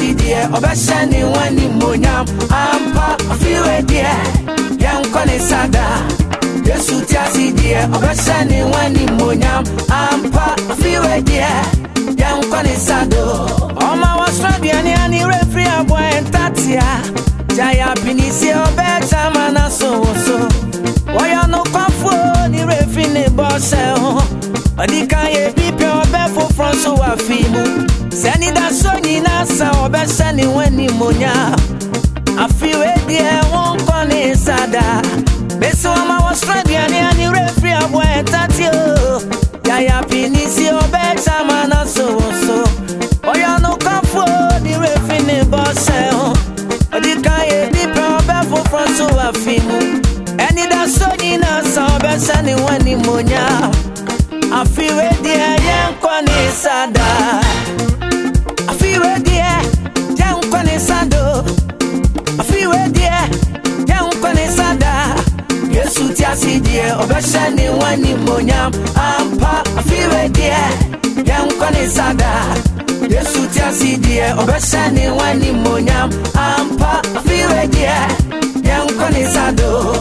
dear, obeshani wani monyam. Ampa afiwe dear, yankwane sada. Yesu tiasi dear, obeshani wani monyam. Ampa afiwe dear, yankwane sado. Oma wasradiani ani refri abwa entatia. Jaya pinisi obeta mana so. Oya no kwafo ni refri ne bosse ho. Odika ye bipe obefo from so afimu. Seni da so nyina sa obesani wani monya. Afiwe die won kone sada. Beso ama wasradiani ani refri abwa entatio. Jaya pinisi obeta mana so. Oya no kwafo ni refri ne bosse ho. Odika ye bipe obefo from so afimu. Eni da so nyina sa obesani wani monya. Afiwe die yankwane sada. Afiwe die yankwane sado. Afiwe die yankwane sada. Yesu tiasi die obeshani wani monyam. Ampa afiwe die yankwane sada. Yesu tiasi die obeshani wani monyam. Ampa afiwe die yankwane sado.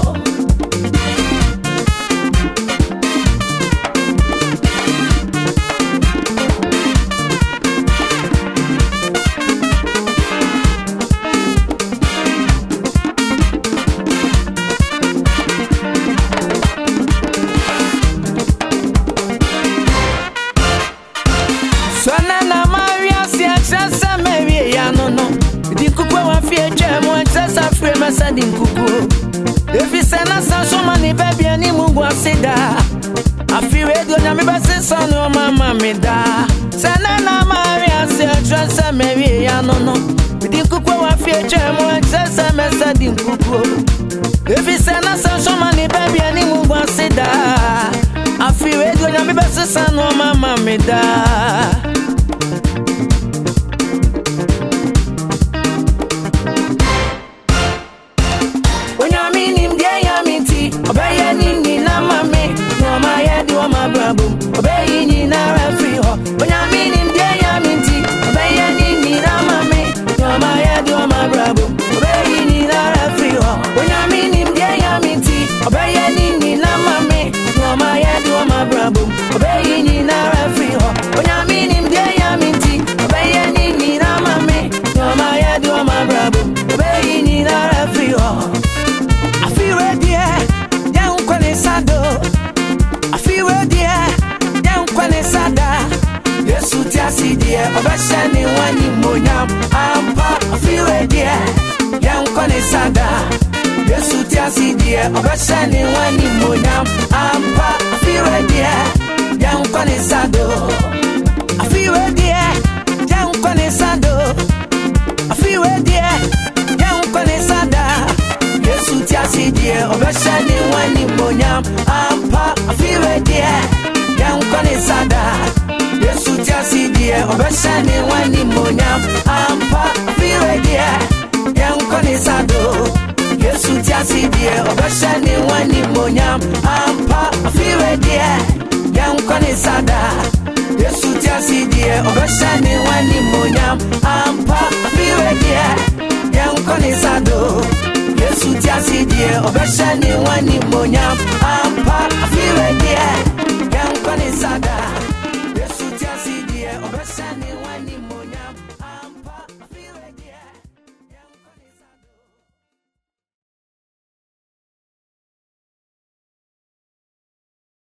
Sending kuku. If you send us so many baby and Mungu asida. I feel radio na me best son o mama me da. Send na Maria se trust me ya no. Di kuku wa fie chemo exesa me sending kuku. If you send us so many baby and Mungu asida. I feel radio na me best son o mama me da. Obeshani wani monyam. Ampa afiwe die yankwane sada. Yesu tiasi die obeshani wani monyam. Ampa afiwe die yankwane sado. Afiwe die yankwane sado. Afiwe die yankwane sada. Yesu tiasi die obeshani wani monyam. Ampa afiwe die yankwane sada. Yesu tiasi die obeshani wani monyam. Ampa afiwe die yankwane sado. Yesu tiasi die obeshani wani monyam. Ampa afiwe die yankwane sada. Yesu tiasi die obeshani wani monyam. Ampa afiwe die yankwane sado. Yesu tiasi die obeshani wani monyam. Ampa afiwe die yankwane sada.